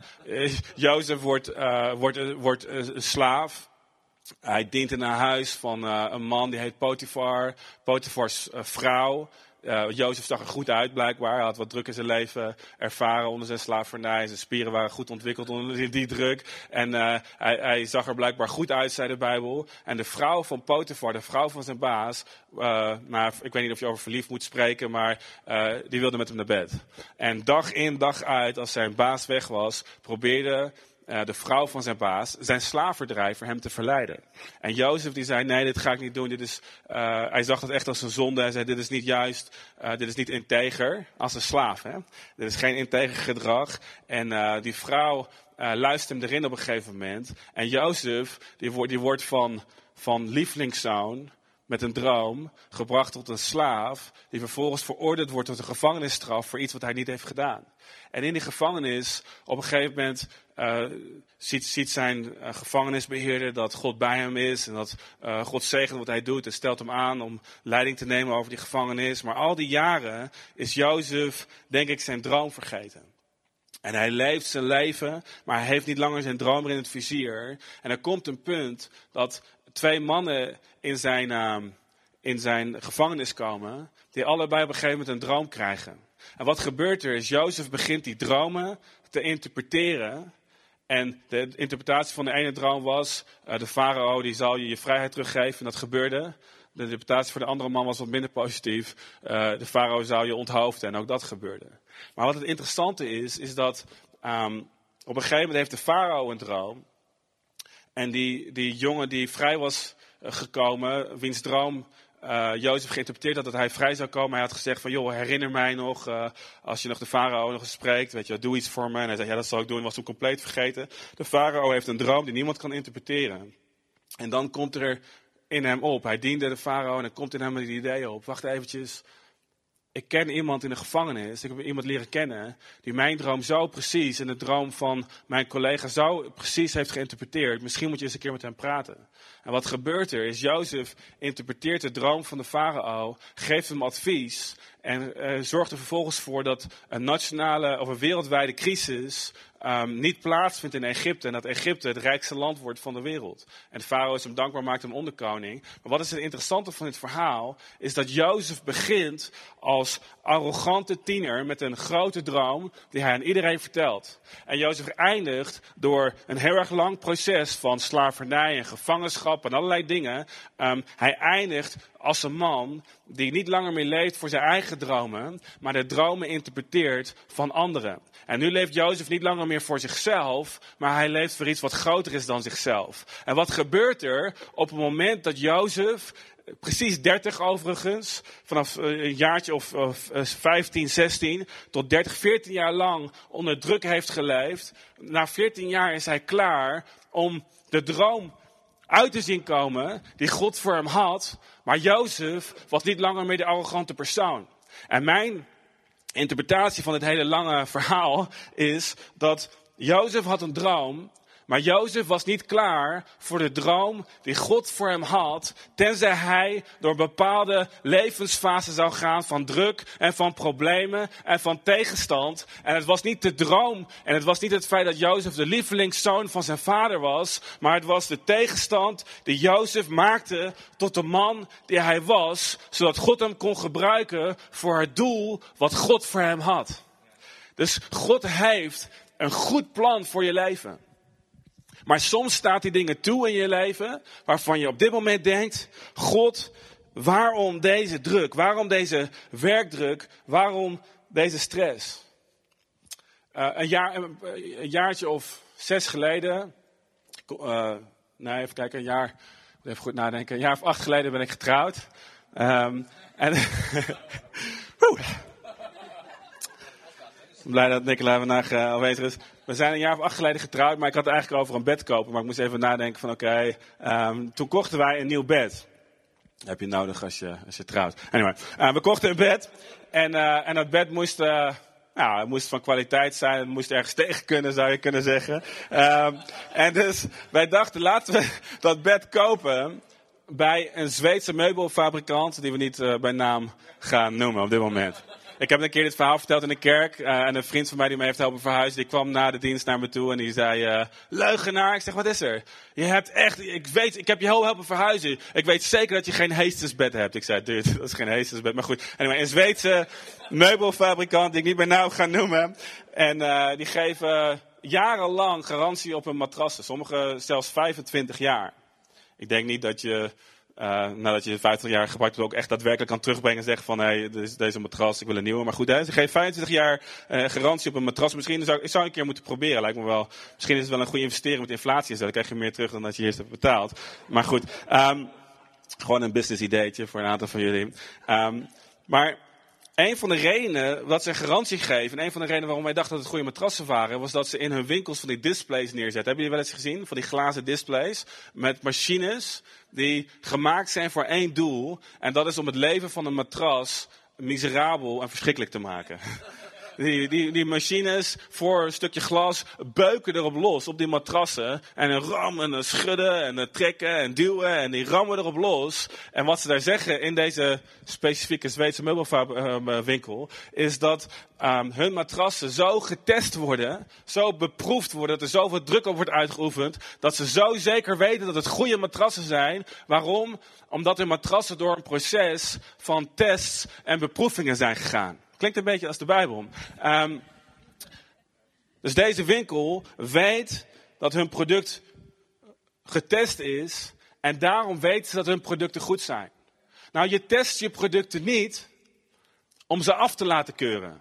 Jozef wordt, uh, wordt, uh, wordt uh, een slaaf. Hij dient in een huis van uh, een man die heet Potifar, Potifars uh, vrouw. Uh, Jozef zag er goed uit blijkbaar. Hij had wat druk in zijn leven ervaren onder zijn slavernij. Zijn spieren waren goed ontwikkeld onder die, die druk. En uh, hij, hij zag er blijkbaar goed uit, zei de Bijbel. En de vrouw van Potifar, de vrouw van zijn baas. Uh, nou, ik weet niet of je over verliefd moet spreken, maar uh, die wilde met hem naar bed. En dag in, dag uit, als zijn baas weg was, probeerde Uh, de vrouw van zijn baas, zijn slavendrijver, hem te verleiden. En Jozef die zei, nee, dit ga ik niet doen. Dit is, uh, hij zag het echt als een zonde. Hij zei, dit is niet juist, uh, dit is niet integer als een slaaf. Hè? Dit is geen integer gedrag. En uh, die vrouw uh, luistert hem erin op een gegeven moment. En Jozef, die wordt, die wordt van, van lievelingszoon met een droom gebracht tot een slaaf, die vervolgens veroordeeld wordt tot een gevangenisstraf voor iets wat hij niet heeft gedaan. En in die gevangenis, op een gegeven moment, uh, ziet, ziet zijn uh, gevangenisbeheerder dat God bij hem is en dat uh, God zegent wat hij doet en stelt hem aan om leiding te nemen over die gevangenis. Maar al die jaren is Jozef, denk ik, zijn droom vergeten. En hij leeft zijn leven, maar hij heeft niet langer zijn droom in het vizier. En er komt een punt dat twee mannen in zijn, uh, in zijn gevangenis komen, die allebei op een gegeven moment een droom krijgen. En wat gebeurt er is, Jozef begint die dromen te interpreteren. En de interpretatie van de ene droom was, uh, de farao die zal je je vrijheid teruggeven. En dat gebeurde. De interpretatie voor de andere man was wat minder positief. Uh, de farao zou je onthoofden en ook dat gebeurde. Maar wat het interessante is, is dat um, op een gegeven moment heeft de farao een droom. En die, die jongen die vrij was uh, gekomen, wiens droom uh, Jozef geïnterpreteerd had dat hij vrij zou komen. Hij had gezegd van, joh, herinner mij nog, uh, als je nog de farao nog eens spreekt, weet je, doe iets voor me. En hij zei, ja, dat zal ik doen. Hij was toen compleet vergeten. De farao heeft een droom die niemand kan interpreteren. En dan komt er in hem op. Hij diende de farao en er komt in hem het idee op. Wacht eventjes. Ik ken iemand in de gevangenis, ik heb iemand leren kennen, die mijn droom zo precies en de droom van mijn collega zo precies heeft geïnterpreteerd. Misschien moet je eens een keer met hem praten. En wat gebeurt er is, Jozef interpreteert de droom van de farao, geeft hem advies en uh, zorgt er vervolgens voor dat een nationale of een wereldwijde crisis Um, niet plaatsvindt in Egypte en dat Egypte het rijkste land wordt van de wereld. En de farao is hem dankbaar, maakt hem onderkoning. Maar wat is het interessante van dit verhaal, is dat Jozef begint als arrogante tiener met een grote droom die hij aan iedereen vertelt. En Jozef eindigt door een heel erg lang proces van slavernij en gevangenschap en allerlei dingen. Um, hij eindigt als een man die niet langer meer leeft voor zijn eigen dromen, maar de dromen interpreteert van anderen. En nu leeft Jozef niet langer meer voor zichzelf, maar hij leeft voor iets wat groter is dan zichzelf. En wat gebeurt er op het moment dat Jozef, precies dertig overigens, vanaf een jaartje of, of vijftien, zestien tot dertig, veertien jaar lang onder druk heeft geleefd. Na veertien jaar is hij klaar om de droom uit te zien komen die God voor hem had. Maar Jozef was niet langer meer de arrogante persoon. En mijn interpretatie van dit hele lange verhaal is dat Jozef had een droom, maar Jozef was niet klaar voor de droom die God voor hem had, tenzij hij door een bepaalde levensfase zou gaan van druk en van problemen en van tegenstand. En het was niet de droom en het was niet het feit dat Jozef de lievelingszoon van zijn vader was, maar het was de tegenstand die Jozef maakte tot de man die hij was, zodat God hem kon gebruiken voor het doel wat God voor hem had. Dus God heeft een goed plan voor je leven. Maar soms staat die dingen toe in je leven waarvan je op dit moment denkt, God, waarom deze druk? Waarom deze werkdruk? Waarom deze stress? Uh, een, jaar, een, een jaartje of zes geleden, uh, nee, even kijken, een jaar, even goed nadenken, een jaar of acht geleden ben ik getrouwd. Um, en Ik ben blij dat Nicola vandaag uh, aanwezig is. We zijn een jaar of acht geleden getrouwd, maar ik had eigenlijk over een bed kopen. Maar ik moest even nadenken van oké, okay, um, toen kochten wij een nieuw bed. Dat heb je nodig als je, als je trouwt. Anyway, uh, we kochten een bed en, uh, en dat bed moest, uh, nou, het moest van kwaliteit zijn. Het moest ergens tegen kunnen, zou je kunnen zeggen. Um, en dus wij dachten, laten we dat bed kopen bij een Zweedse meubelfabrikant die we niet uh, bij naam gaan noemen op dit moment. Ik heb een keer dit verhaal verteld in de kerk. Uh, en een vriend van mij die me heeft helpen verhuizen, die kwam na de dienst naar me toe en die zei, uh, leugenaar. Ik zeg, wat is er? Je hebt echt, ik weet, ik heb je heel helpen verhuizen. Ik weet zeker dat je geen heestersbed hebt. Ik zei, dude, dat is geen heestersbed. Maar goed, anyway, een Zweedse meubelfabrikant die ik niet bij naam ga noemen. En uh, die geven jarenlang garantie op hun matrassen. Sommige zelfs vijfentwintig jaar. Ik denk niet dat je... Uh, nadat je vijftig jaar gebruikt hebt ook echt daadwerkelijk kan terugbrengen en zeggen van hé, hey, deze, deze matras, ik wil een nieuwe. Maar goed, hè, ze geven vijfentwintig jaar uh, garantie op een matras. Misschien zou ik zou een keer moeten proberen, lijkt me wel. Misschien is het wel een goede investering met inflatie en zo. Dan krijg je meer terug dan dat je eerst hebt betaald. Maar goed, um, gewoon een business ideetje voor een aantal van jullie. Um, maar een van de redenen dat ze een garantie geven, en een van de redenen waarom wij dachten dat het goede matrassen waren, was dat ze in hun winkels van die displays neerzetten. Hebben jullie wel eens gezien? Van die glazen displays met machines die gemaakt zijn voor één doel. En dat is om het leven van een matras miserabel en verschrikkelijk te maken. Die, die, die machines voor een stukje glas beuken erop los, op die matrassen. En een rammen en schudden en trekken en duwen en die rammen erop los. En wat ze daar zeggen in deze specifieke Zweedse meubelwinkel, is dat um, hun matrassen zo getest worden, zo beproefd worden, dat er zoveel druk op wordt uitgeoefend, dat ze zo zeker weten dat het goede matrassen zijn. Waarom? Omdat hun matrassen door een proces van tests en beproevingen zijn gegaan. Klinkt een beetje als de Bijbel. Um, dus deze winkel weet dat hun product getest is. En daarom weten ze dat hun producten goed zijn. Nou, je test je producten niet om ze af te laten keuren.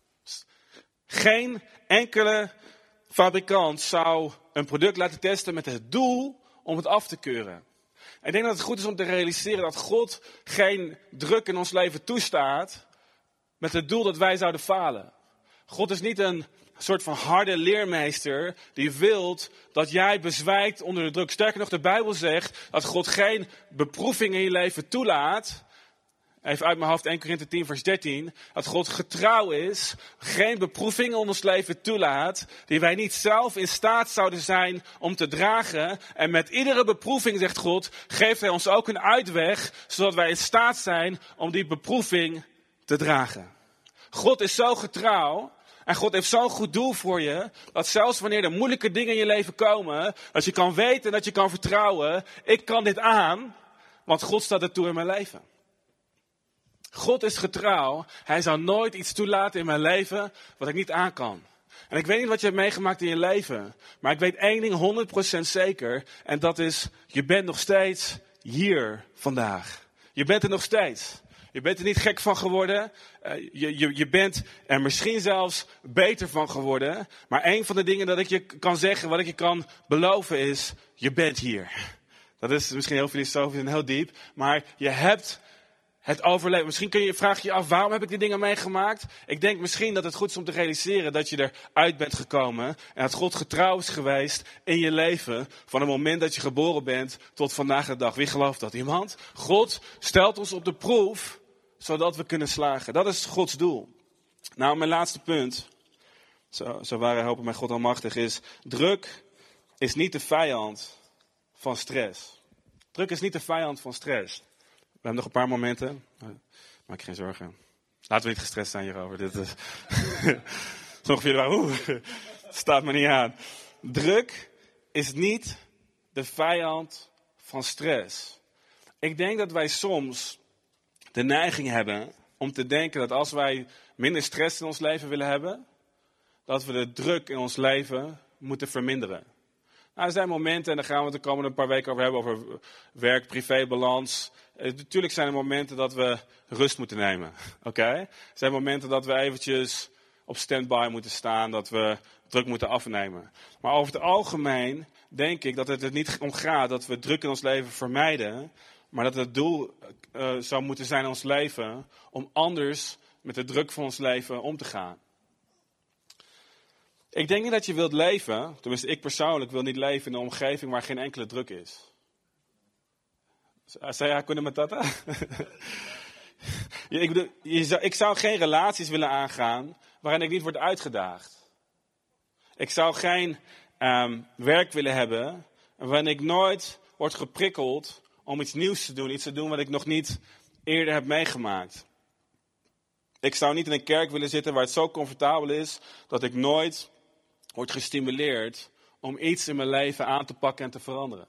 Geen enkele fabrikant zou een product laten testen met het doel om het af te keuren. Ik denk dat het goed is om te realiseren dat God geen druk in ons leven toestaat met het doel dat wij zouden falen. God is niet een soort van harde leermeester die wilt dat jij bezwijkt onder de druk. Sterker nog, de Bijbel zegt dat God geen beproeving in je leven toelaat. Even uit mijn hoofd, Eerste Korinthe tien vers dertien. Dat God getrouw is, geen beproevingen in ons leven toelaat, die wij niet zelf in staat zouden zijn om te dragen. En met iedere beproeving, zegt God, geeft hij ons ook een uitweg, zodat wij in staat zijn om die beproeving te dragen. God is zo getrouw en God heeft zo'n goed doel voor je, dat zelfs wanneer er moeilijke dingen in je leven komen, dat je kan weten en dat je kan vertrouwen, ik kan dit aan, want God staat ertoe in mijn leven. God is getrouw, hij zou nooit iets toelaten in mijn leven wat ik niet aan kan. En ik weet niet wat je hebt meegemaakt in je leven, maar ik weet één ding honderd procent zeker, en dat is, je bent nog steeds hier vandaag. Je bent er nog steeds. Je bent er niet gek van geworden. Uh, je, je, je bent er misschien zelfs beter van geworden. Maar een van de dingen dat ik je kan zeggen, wat ik je kan beloven is, je bent hier. Dat is misschien heel filosofisch en heel diep. Maar je hebt het overleven. Misschien kun je, vraag je je af, waarom heb ik die dingen meegemaakt? Ik denk misschien dat het goed is om te realiseren dat je eruit bent gekomen. En dat God getrouw is geweest in je leven. Van het moment dat je geboren bent tot vandaag de dag. Wie gelooft dat? Iemand? God stelt ons op de proef, zodat we kunnen slagen. Dat is Gods doel. Nou, mijn laatste punt. Zo, zo waren helpen mij God almachtig is. Druk is niet de vijand van stress. Druk is niet de vijand van stress. We hebben nog een paar momenten. Maak je geen zorgen. Laten we niet gestrest zijn hierover. Dit is... Sommige van jullie waren, oeh, het staat me niet aan. Druk is niet de vijand van stress. Ik denk dat wij soms de neiging hebben om te denken dat als wij minder stress in ons leven willen hebben, dat we de druk in ons leven moeten verminderen. Nou, er zijn momenten, en daar gaan we het de komende paar weken over hebben, over werk-privé-balans. Uh, natuurlijk zijn er momenten dat we rust moeten nemen. Oké? Okay? Er zijn momenten dat we eventjes op standby moeten staan, dat we druk moeten afnemen. Maar over het algemeen denk ik dat het er niet om gaat dat we druk in ons leven vermijden, Maar dat het doel uh, zou moeten zijn in ons leven om anders met de druk van ons leven om te gaan. Ik denk niet dat je wilt leven, tenminste ik persoonlijk wil niet leven in een omgeving waar geen enkele druk is. Zei Hakuna Matata? ik, bedoel, je zou, ik zou geen relaties willen aangaan waarin ik niet word uitgedaagd. Ik zou geen um, werk willen hebben waarin ik nooit word geprikkeld om iets nieuws te doen. Iets te doen wat ik nog niet eerder heb meegemaakt. Ik zou niet in een kerk willen zitten waar het zo comfortabel is dat ik nooit word gestimuleerd om iets in mijn leven aan te pakken en te veranderen.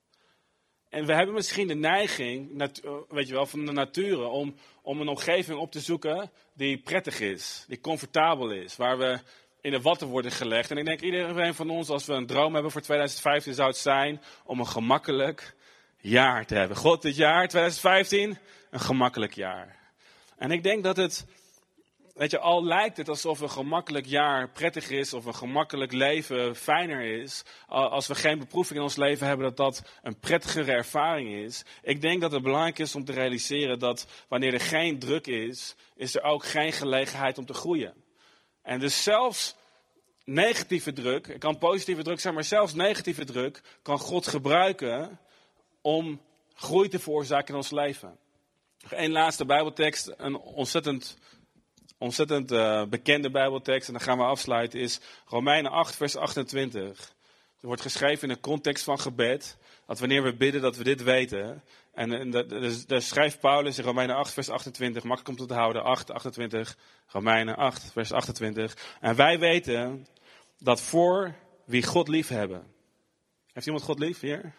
En we hebben misschien de neiging, weet je wel, van de nature om, om een omgeving op te zoeken die prettig is, die comfortabel is, waar we in de watten worden gelegd. En ik denk iedereen van ons, als we een droom hebben voor twintig vijftien, zou het zijn om een gemakkelijk jaar te hebben. God, dit jaar, twintig vijftien, een gemakkelijk jaar. En ik denk dat het, weet je, al lijkt het alsof een gemakkelijk jaar prettig is of een gemakkelijk leven fijner is, als we geen beproeving in ons leven hebben, dat dat een prettigere ervaring is. Ik denk dat het belangrijk is om te realiseren dat wanneer er geen druk is, is er ook geen gelegenheid om te groeien. En dus zelfs negatieve druk, het kan positieve druk zijn, maar zelfs negatieve druk kan God gebruiken om groei te veroorzaken in ons leven. Eén laatste Bijbeltekst, een ontzettend, ontzettend uh, bekende Bijbeltekst, en dan gaan we afsluiten, is Romeinen acht, vers achtentwintig. Er wordt geschreven in de context van gebed, dat wanneer we bidden, dat we dit weten. En, en daar schrijft Paulus in Romeinen acht, vers achtentwintig, makkelijk om te houden, acht, achtentwintig, Romeinen acht, vers achtentwintig. En wij weten dat voor wie God lief hebben. Heeft iemand God lief hier?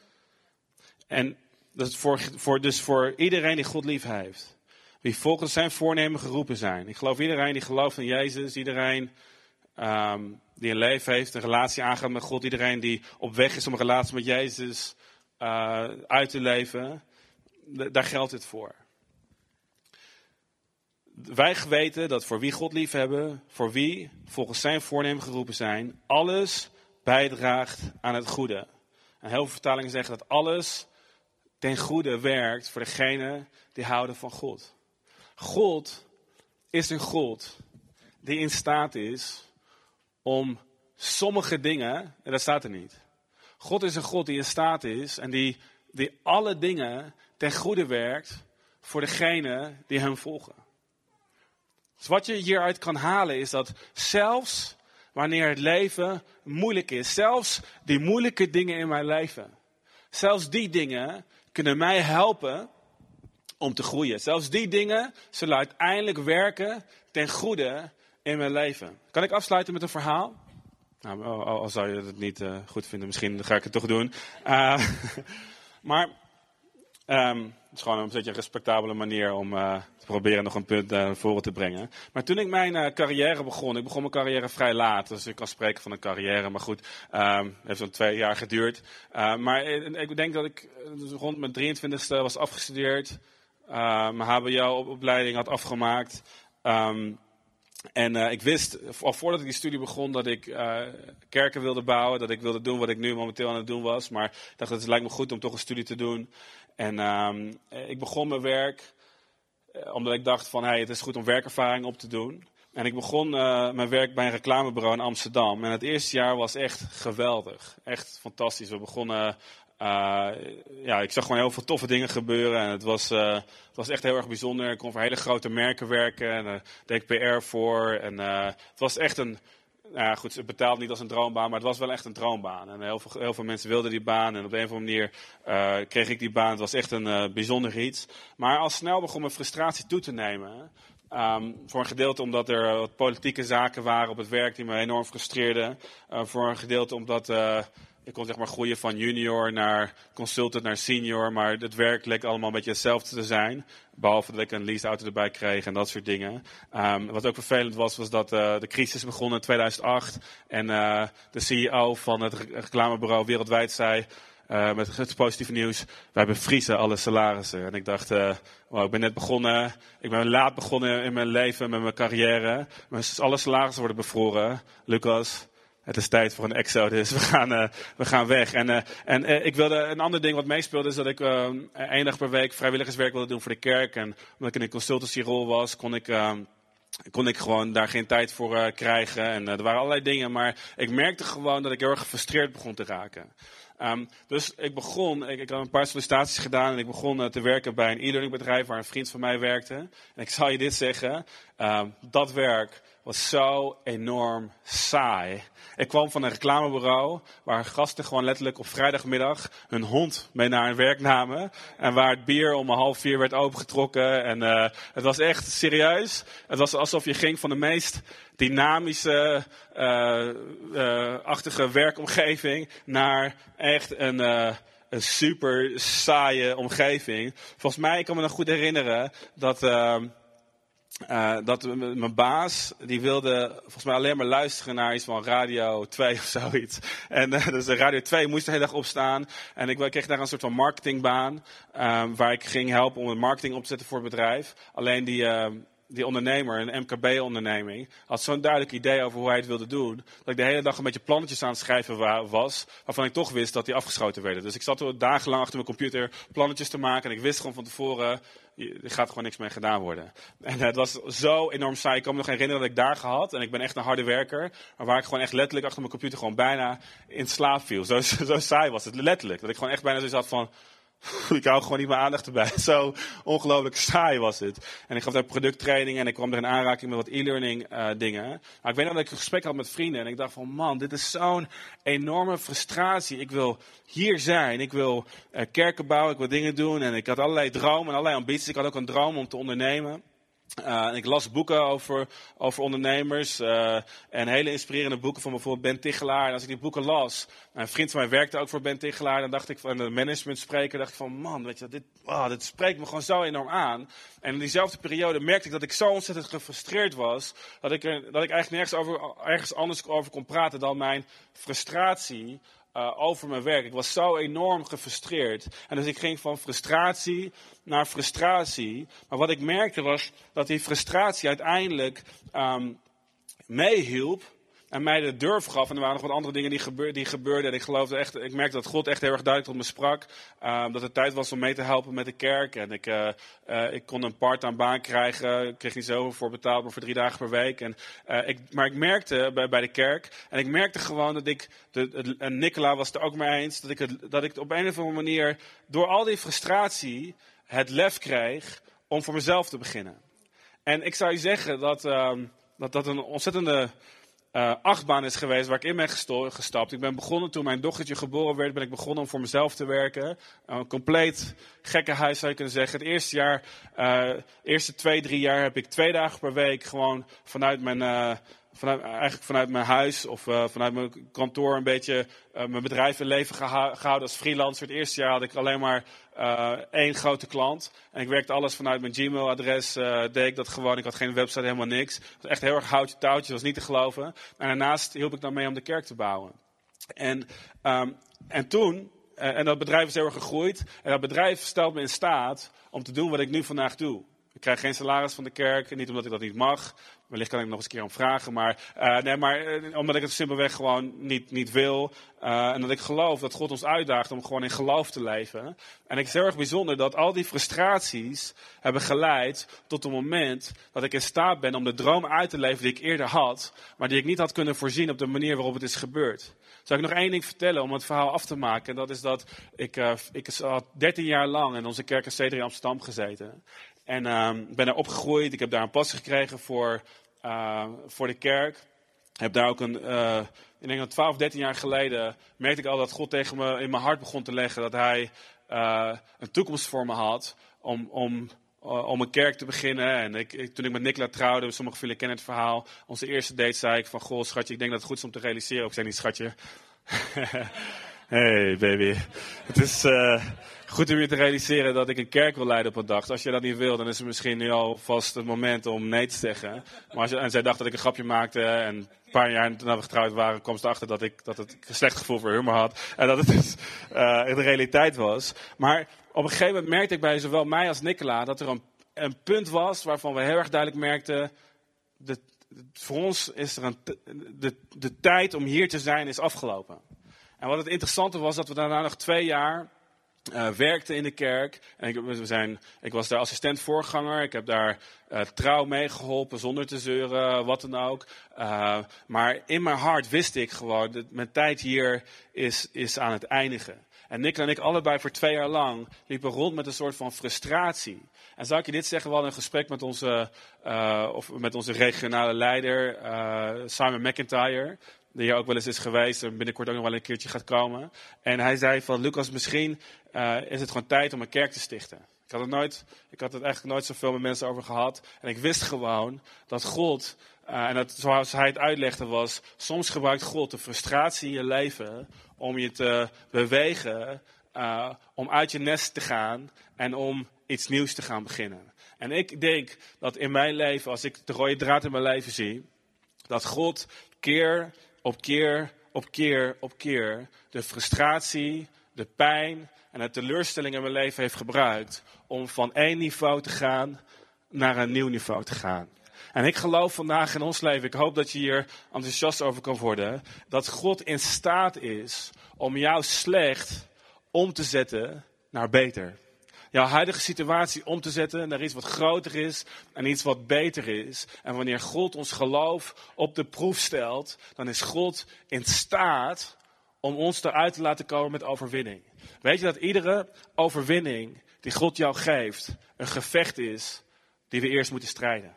En dat is voor, voor, dus voor iedereen die God lief heeft. Wie volgens zijn voornemen geroepen zijn. Ik geloof iedereen die gelooft in Jezus. Iedereen um, die een leven heeft, een relatie aangaat met God. Iedereen die op weg is om een relatie met Jezus uh, uit te leven. D- daar geldt dit voor. Wij weten dat voor wie God lief hebben, voor wie volgens zijn voornemen geroepen zijn, alles bijdraagt aan het goede. En heel veel vertalingen zeggen dat alles ten goede werkt voor degenen die houden van God. God is een God die in staat is om sommige dingen, en dat staat er niet. God is een God die in staat is en die, die alle dingen ten goede werkt voor degenen die hem volgen. Dus wat je hieruit kan halen is dat zelfs wanneer het leven moeilijk is, zelfs die moeilijke dingen in mijn leven, zelfs die dingen kunnen mij helpen om te groeien. Zelfs die dingen zullen uiteindelijk werken ten goede in mijn leven. Kan ik afsluiten met een verhaal? Nou, al, al zou je het niet uh, goed vinden, misschien ga ik het toch doen. Uh, maar um, het is gewoon een beetje een respectabele manier om uh, te proberen nog een punt uh, naar voren te brengen. Maar toen ik mijn uh, carrière begon, ik begon mijn carrière vrij laat, dus ik kan spreken van een carrière, maar goed, um, het heeft zo'n twee jaar geduurd. Uh, maar ik denk dat ik dus rond mijn drieëntwintigste was afgestudeerd, uh, mijn H B O-opleiding had afgemaakt. Um, En uh, ik wist, al voordat ik die studie begon, dat ik uh, kerken wilde bouwen. Dat ik wilde doen wat ik nu momenteel aan het doen was. Maar ik dacht, het lijkt me goed om toch een studie te doen. En um, ik begon mijn werk, uh, omdat ik dacht van, hey, het is goed om werkervaring op te doen. En ik begon uh, mijn werk bij een reclamebureau in Amsterdam. En het eerste jaar was echt geweldig. Echt fantastisch. We begonnen... Uh, ja, ik zag gewoon heel veel toffe dingen gebeuren en het was, uh, het was echt heel erg bijzonder. Ik kon voor hele grote merken werken en uh, deed ik P R voor. En uh, het was echt een, nou ja, goed, het betaalde niet als een droombaan, maar het was wel echt een droombaan. En heel veel, heel veel mensen wilden die baan en op een of andere manier uh, kreeg ik die baan. Het was echt een uh, bijzonder iets. Maar al snel begon mijn frustratie toe te nemen. Um, voor een gedeelte omdat er wat politieke zaken waren op het werk die me enorm frustreerden. Uh, voor een gedeelte omdat... Uh, Ik kon zeg maar groeien van junior naar consultant naar senior, maar het werk leek allemaal een beetje hetzelfde te zijn. Behalve dat ik een leaseauto erbij kreeg en dat soort dingen. Um, wat ook vervelend was, was dat uh, de crisis begon in tweeduizend acht. En uh, de C E O van het reclamebureau wereldwijd zei, uh, met het positieve nieuws, wij bevriezen alle salarissen. En ik dacht, uh, wow, ik ben net begonnen, ik ben laat begonnen in mijn leven, met mijn carrière. Maar alle salarissen worden bevroren. Lucas, het is tijd voor een exodus. We gaan, uh, we gaan weg. En, uh, en uh, ik wilde, een ander ding wat meespeelde is dat ik uh, één dag per week vrijwilligerswerk wilde doen voor de kerk. En omdat ik in een consultancyrol was, kon ik... Uh, kon ik gewoon daar geen tijd voor uh, krijgen. En uh, er waren allerlei dingen, maar ik merkte gewoon dat ik heel erg gefrustreerd begon te raken. Um, dus ik begon, ik, ik had een paar sollicitaties gedaan en ik begon uh, te werken bij een e-learning bedrijf waar een vriend van mij werkte. En ik zal je dit zeggen, um, dat werk was zo enorm saai. Ik kwam van een reclamebureau waar gasten gewoon letterlijk op vrijdagmiddag hun hond mee naar hun werk namen. En waar het bier om een half vier werd opengetrokken. En uh, het was echt serieus. Het was alsof je ging van de meest dynamische, uh, uh, achtige werkomgeving naar echt een... Uh, Een super saaie omgeving. Volgens mij, ik kan me nog goed herinneren dat... Uh, Uh, dat m- mijn baas, die wilde volgens mij alleen maar luisteren naar iets van Radio twee of zoiets. En uh, dus de Radio twee moest de hele dag opstaan. En ik, ik kreeg daar een soort van marketingbaan, uh, waar ik ging helpen om een marketing op te zetten voor het bedrijf. Alleen die... Uh, Die ondernemer, een M K B-onderneming, had zo'n duidelijk idee over hoe hij het wilde doen, dat ik de hele dag een beetje plannetjes aan het schrijven wa- was, waarvan ik toch wist dat die afgeschoten werden. Dus ik zat er dagenlang achter mijn computer plannetjes te maken en ik wist gewoon van tevoren, er gaat gewoon niks mee gedaan worden. En uh, het was zo enorm saai. Ik kan me nog herinneren dat ik daar gehad, en ik ben echt een harde werker, maar waar ik gewoon echt letterlijk achter mijn computer gewoon bijna in slaap viel. Zo, zo saai was het, letterlijk. Dat ik gewoon echt bijna zo zat van... Ik hou gewoon niet mijn aandacht erbij. Zo ongelooflijk saai was het. En ik gaf daar producttraining en ik kwam er in aanraking met wat e-learning uh, dingen. Maar ik weet nog dat ik een gesprek had met vrienden en ik dacht van man, dit is zo'n enorme frustratie. Ik wil hier zijn, ik wil uh, kerken bouwen, ik wil dingen doen en ik had allerlei dromen en allerlei ambities. Ik had ook een droom om te ondernemen. Uh, en ik las boeken over, over ondernemers uh, en hele inspirerende boeken van bijvoorbeeld Ben Tichelaar. En als ik die boeken las, een vriend van mij werkte ook voor Ben Tichelaar, dan dacht ik van de managementspreker, dacht ik van man, weet je, dit, wow, dit spreekt me gewoon zo enorm aan. En in diezelfde periode merkte ik dat ik zo ontzettend gefrustreerd was, dat ik, er, dat ik eigenlijk nergens over, ergens anders over kon praten dan mijn frustratie. Uh, over mijn werk. Ik was zo enorm gefrustreerd. En dus ik ging van frustratie naar frustratie. Maar wat ik merkte was dat die frustratie uiteindelijk um, meehielp. En mij de durf gaf. En er waren nog wat andere dingen die, gebeur, die gebeurden. En ik geloofde echt, ik merkte dat God echt heel erg duidelijk tot me sprak. Uh, dat het tijd was om mee te helpen met de kerk. En ik, uh, uh, ik kon een part-time baan krijgen. Ik kreeg niet zoveel voor betaald, maar voor drie dagen per week. En, uh, ik, maar ik merkte bij, bij de kerk. En ik merkte gewoon dat ik, de, de, en Nicola was het er ook mee eens. Dat ik, het, dat ik op een of andere manier door al die frustratie het lef kreeg om voor mezelf te beginnen. En ik zou je zeggen dat uh, dat, dat een ontzettende... Uh, achtbaan is geweest waar ik in ben gesto- gestapt. Ik ben begonnen toen mijn dochtertje geboren werd, ben ik begonnen om voor mezelf te werken. Uh, een compleet gekke huis zou je kunnen zeggen. Het eerste jaar, uh, eerste twee, drie jaar heb ik twee dagen per week gewoon vanuit mijn, uh, vanuit, eigenlijk vanuit mijn huis of uh, vanuit mijn kantoor een beetje uh, mijn bedrijf in leven geha- gehouden als freelancer. Het eerste jaar had ik alleen maar uh, één grote klant. En ik werkte alles vanuit mijn Gmail-adres. Uh, deed ik dat gewoon. Ik had geen website, helemaal niks. Het was echt heel erg houtje touwtje, was niet te geloven. En daarnaast hielp ik dan mee om de kerk te bouwen. En, um, en toen, uh, en dat bedrijf is heel erg gegroeid. En dat bedrijf stelt me in staat om te doen wat ik nu vandaag doe. Ik krijg geen salaris van de kerk, niet omdat ik dat niet mag. Wellicht kan ik nog eens een keer om vragen, maar, uh, nee, maar uh, omdat ik het simpelweg gewoon niet, niet wil. Uh, en dat ik geloof dat God ons uitdaagt om gewoon in geloof te leven. En het is heel erg bijzonder dat al die frustraties hebben geleid tot het moment dat ik in staat ben om de droom uit te leven die ik eerder had, maar die ik niet had kunnen voorzien op de manier waarop het is gebeurd. Zal ik nog één ding vertellen om het verhaal af te maken? En dat is dat ik, uh, ik had dertien jaar lang in onze kerk in C drie Amsterdam gezeten. En uh, ben daar opgegroeid. Ik heb daar een passie gekregen voor, uh, voor de kerk. Ik heb daar ook een, uh, ik denk dat twaalf, dertien jaar geleden merkte ik al dat God tegen me in mijn hart begon te leggen dat hij uh, een toekomst voor me had om, om, uh, om een kerk te beginnen. En ik, ik, toen ik met Nicola trouwde, sommige van jullie kennen het verhaal. Onze eerste date zei ik van, goh schatje, ik denk dat het goed is om te realiseren. Ik zei niet schatje. Hey baby, het is uh, goed om je te realiseren dat ik een kerk wil leiden op een dag. Dus als je dat niet wil, dan is het misschien nu al vast het moment om nee te zeggen. Maar als je, en zij dacht dat ik een grapje maakte en een paar jaar nadat we getrouwd waren, kwam ze erachter dat ik dat het een slecht gevoel voor humor had. En dat het dus uh, de realiteit was. Maar op een gegeven moment merkte ik bij zowel mij als Nicola dat er een, een punt was waarvan we heel erg duidelijk merkten, de, voor ons is er een t- de, de tijd om hier te zijn is afgelopen. En wat het interessante was, dat we daarna nog twee jaar uh, werkten in de kerk. En ik, we zijn, ik was daar assistent voorganger. Ik heb daar uh, trouw mee geholpen, zonder te zeuren, wat dan ook. Uh, maar in mijn hart wist ik gewoon, dat mijn tijd hier is, is aan het eindigen. En Nick en ik allebei voor twee jaar lang liepen rond met een soort van frustratie. En zou ik je dit zeggen, we hadden een gesprek met onze, uh, of met onze regionale leider, uh, Simon McIntyre. Die hier ook wel eens is geweest en binnenkort ook nog wel een keertje gaat komen. En hij zei van, Lucas, misschien uh, is het gewoon tijd om een kerk te stichten. Ik had het nooit, ik had het eigenlijk nooit zoveel met mensen over gehad. En ik wist gewoon dat God, uh, en dat, zoals hij het uitlegde was, soms gebruikt God de frustratie in je leven om je te bewegen, uh, om uit je nest te gaan en om iets nieuws te gaan beginnen. En ik denk dat in mijn leven, als ik de rode draad in mijn leven zie, dat God keer op keer op keer op keer de frustratie, de pijn en de teleurstelling in mijn leven heeft gebruikt om van één niveau te gaan naar een nieuw niveau te gaan. En ik geloof vandaag in ons leven, ik hoop dat je hier enthousiast over kan worden, dat God in staat is om jou slecht om te zetten naar beter. Jouw huidige situatie om te zetten naar iets wat groter is en iets wat beter is. En wanneer God ons geloof op de proef stelt, dan is God in staat om ons eruit te laten komen met overwinning. Weet je dat iedere overwinning die God jou geeft, een gevecht is die we eerst moeten strijden?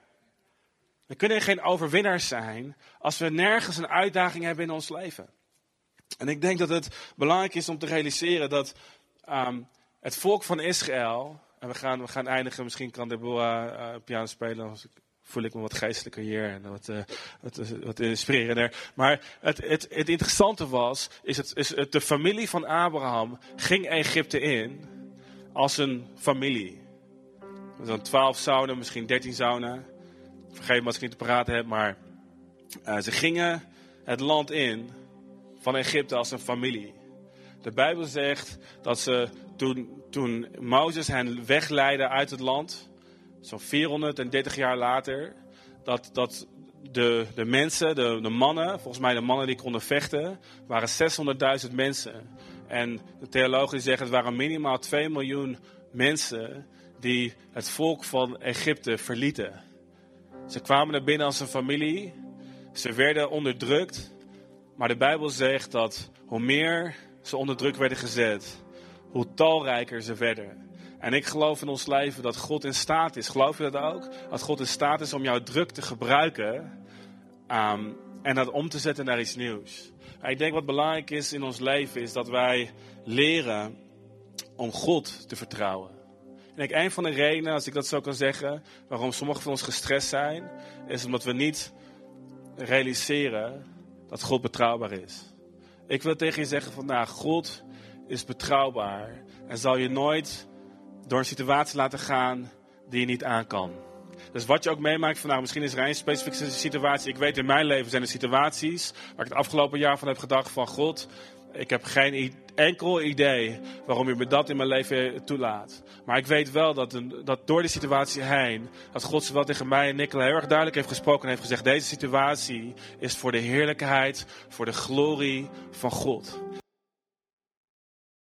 We kunnen geen overwinnaars zijn als we nergens een uitdaging hebben in ons leven. En ik denk dat het belangrijk is om te realiseren dat um, het volk van Israël, en we gaan, we gaan eindigen, misschien kan Deborah uh, piano spelen, dan voel ik me wat geestelijker hier en wat, uh, wat, wat inspirerender. Maar het, het, het interessante was, is, het, is het, de familie van Abraham ging Egypte in als een familie. Zo'n twaalf zonen, misschien dertien zonen. Vergeet me als ik niet te praten heb, maar uh, ze gingen het land in van Egypte als een familie. De Bijbel zegt dat ze toen, toen Mozes hen wegleidde uit het land, zo'n vierhonderddertig jaar later, dat, dat de, de mensen, de, de mannen, volgens mij de mannen die konden vechten, waren zeshonderdduizend mensen. En de theologen zeggen het waren minimaal twee miljoen mensen die het volk van Egypte verlieten. Ze kwamen er binnen als een familie, ze werden onderdrukt, maar de Bijbel zegt dat hoe meer ze onder druk werden gezet, hoe talrijker ze werden. En ik geloof in ons leven dat God in staat is. Geloof je dat ook? Dat God in staat is om jouw druk te gebruiken um, en dat om te zetten naar iets nieuws. En ik denk wat belangrijk is in ons leven is dat wij leren om God te vertrouwen. En ik, een van de redenen, als ik dat zo kan zeggen, waarom sommigen van ons gestrest zijn, is omdat we niet realiseren dat God betrouwbaar is. Ik wil tegen je zeggen vandaag, God is betrouwbaar en zal je nooit door een situatie laten gaan die je niet aan kan. Dus wat je ook meemaakt vandaag, misschien is er een specifieke situatie. Ik weet in mijn leven zijn er situaties waar ik het afgelopen jaar van heb gedacht van God, ik heb geen enkel idee waarom je me dat in mijn leven toelaat. Maar ik weet wel dat, dat door die situatie heen, dat God zowel tegen mij en Nicola heel erg duidelijk heeft gesproken en heeft gezegd, deze situatie is voor de heerlijkheid, voor de glorie van God.